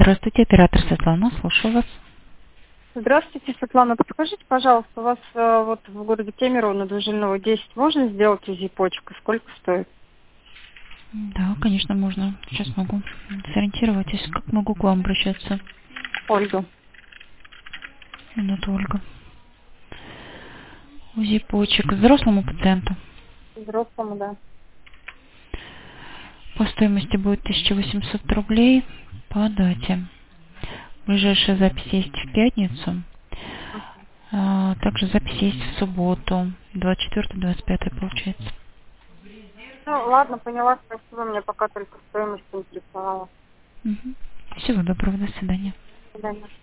Здравствуйте, оператор Светлана, слушаю вас. Здравствуйте, Светлана. Подскажите, пожалуйста, у вас вот в городе Кемерово на Двужильного 10 можно сделать УЗИ почек? И сколько стоит? Да, конечно, можно. Сейчас могу сориентировать, если как могу к вам обращаться. Ольга. Минуту, Ольга. УЗИ почек взрослому пациенту. Взрослому, да. По стоимости будет 1800 рублей по дате. Ближайшая запись есть в пятницу. Также запись есть в субботу, 24-25 получается. Ну, ладно, поняла, спасибо. Мне пока только стоимость интересовала. Всего доброго, до свидания. До свидания.